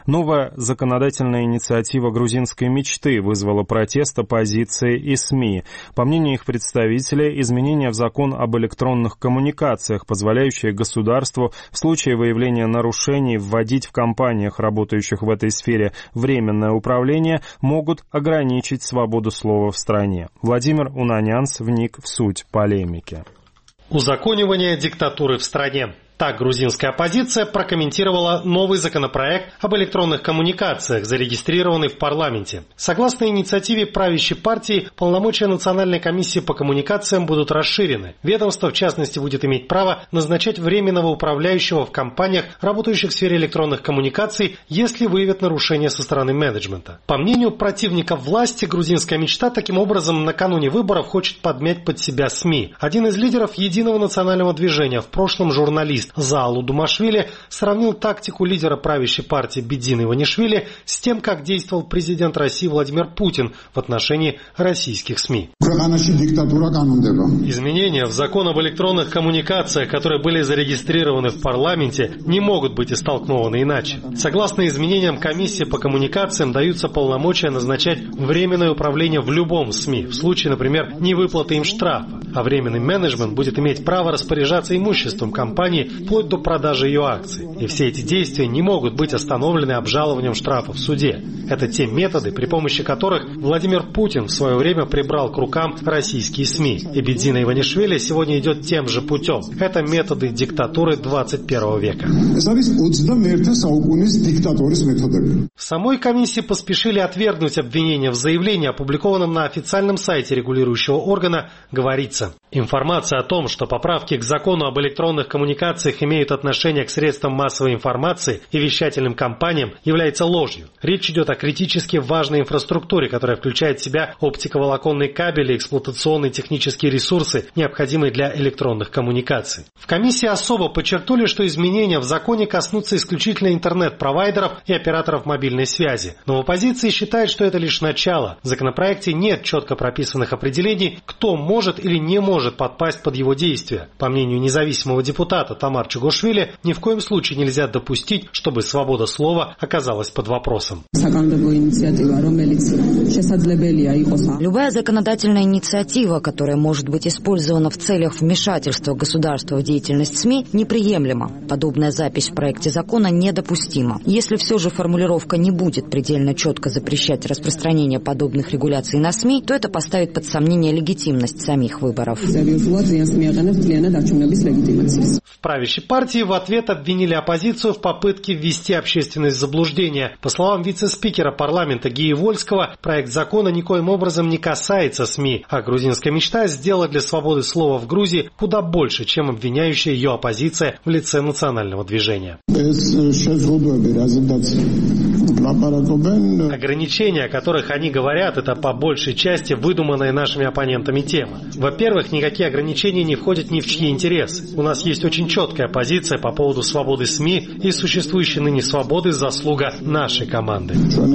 Новая законодательная инициатива грузинской мечты вызвала протест оппозиции и СМИ. По мнению их представителей, изменения в закон об электронных коммуникациях, позволяющие государству в случае выявления нарушений вводить в компаниях, работающих в этой сфере, временное управление, могут ограничить свободу слова в стране. Владимир Унанянс вник в суть полемики. Узаконивание диктатуры в стране. Так грузинская оппозиция прокомментировала новый законопроект об электронных коммуникациях, зарегистрированный в парламенте. Согласно инициативе правящей партии, полномочия Национальной комиссии по коммуникациям будут расширены. Ведомство, в частности, будет иметь право назначать временного управляющего в компаниях, работающих в сфере электронных коммуникаций, если выявят нарушения со стороны менеджмента. По мнению противников власти, грузинская мечта таким образом накануне выборов хочет подмять под себя СМИ. Один из лидеров Единого национального движения, в прошлом журналист Заалу Думашвили, сравнил тактику лидера правящей партии Бедзины Иванишвили с тем, как действовал президент России Владимир Путин в отношении российских СМИ. Изменения в закон об электронных коммуникациях, которые были зарегистрированы в парламенте, не могут быть истолкованы иначе. Согласно изменениям комиссии по коммуникациям даются полномочия назначать временное управление в любом СМИ, в случае, например, невыплаты им штрафа, а временный менеджмент будет иметь право распоряжаться имуществом компании вплоть до продажи ее акций. И все эти действия не могут быть остановлены обжалованием штрафа в суде. Это те методы, при помощи которых Владимир Путин в свое время прибрал к рукам российские СМИ. И Бедзина Иванишвили сегодня идет тем же путем. Это методы диктатуры 21 века. В самой комиссии поспешили отвергнуть обвинения. В заявлении, опубликованном на официальном сайте регулирующего органа, говорится: информация о том, что поправки к закону об электронных коммуникациях имеют отношение к средствам массовой информации и вещательным компаниям, является ложью. Речь идет о критически важной инфраструктуре, которая включает в себя оптиковолоконные кабели, эксплуатационные технические ресурсы, необходимые для электронных коммуникаций. В комиссии особо подчеркнули, что изменения в законе коснутся исключительно интернет-провайдеров и операторов мобильной связи. Но в оппозиции считают, что это лишь начало. В законопроекте нет четко прописанных определений, кто может или не может подпасть под его действия. По мнению независимого депутата Тамар Чугошвили, ни в коем случае нельзя допустить, чтобы свобода слова оказалась под вопросом. Любая законодательная инициатива, которая может быть использована в целях вмешательства государства в деятельность СМИ, неприемлема. Подобная запись в проекте закона недопустима. Если все же формулировка не будет предельно четко запрещать распространение подобных регуляций на СМИ, то это поставит под сомнение легитимность самих выборов. В правящей партии в ответ обвинили оппозицию в попытке ввести общественность в заблуждение. По словам вице-спикера парламента Гии Вольского, проект закона никоим образом не касается СМИ, а грузинская мечта сделала для свободы слова в Грузии куда больше, чем обвиняющая ее оппозиция в лице национального движения. Ограничения, о которых они говорят, это по большей части выдуманная нашими оппонентами тема. Во-первых, никакие ограничения не входят ни в чьи интересы. У нас есть очень четкая позиция по поводу свободы СМИ, и существующей ныне свободы заслуга нашей команды.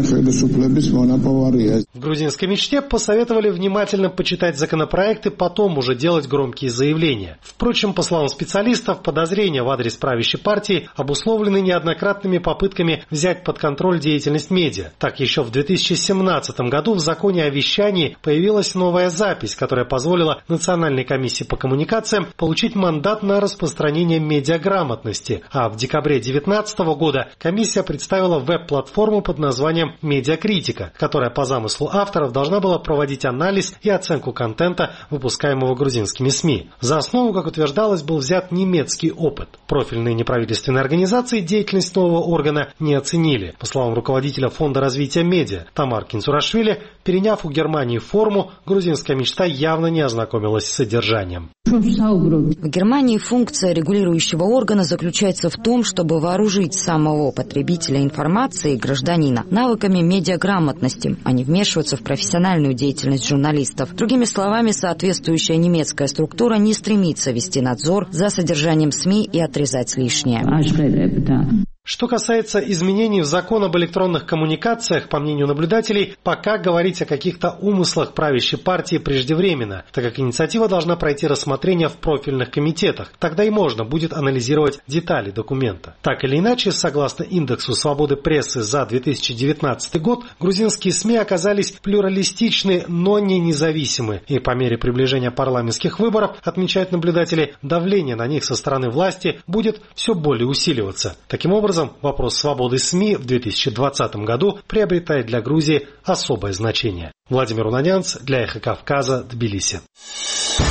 В грузинской мечте посоветовали внимательно почитать законопроект и потом уже делать громкие заявления. Впрочем, по словам специалистов, подозрения в адрес правящей партии обусловлены неоднократными попытками взять под контроль деятельность медиа. Так, еще в 2017 году в законе о вещании появилась новая запись, которая позволила Национальной комиссии по коммуникациям получить мандат на распространение медиаграмотности. А в декабре 2019 года комиссия представила веб-платформу под названием «Медиакритика», которая по замыслу авторов должна была проводить анализ и оценку контента, выпускаемого грузинскими СМИ. За основу, как утверждалось, был взят немецкий опыт. Профильные неправительственные организации деятельность нового органа не оценили. По словам руководителя Фонда развития медиа Тамар Кинцурашвили, переняв у Германии форму, грузинская мечта явно не ознакомилась с содержанием. В Германии функция регулирующего органа заключается в том, чтобы вооружить самого потребителя информации, гражданина, навыками медиаграмотности, а не вмешиваться в профессиональную деятельность журналистов. Другими словами, соответствующая немецкая структура не стремится вести надзор за содержанием СМИ и отрезать лишнее. Что касается изменений в закон об электронных коммуникациях, по мнению наблюдателей, пока говорить о каких-то умыслах правящей партии преждевременно, так как инициатива должна пройти рассмотрение в профильных комитетах. Тогда и можно будет анализировать детали документа. Так или иначе, согласно индексу свободы прессы за 2019 год, грузинские СМИ оказались плюралистичны, но не независимы. И по мере приближения парламентских выборов, отмечают наблюдатели, давление на них со стороны власти будет все более усиливаться. Таким образом, вопрос свободы СМИ в 2020 году приобретает для Грузии особое значение. Владимир Унанянц для Эхо Кавказа, Тбилиси.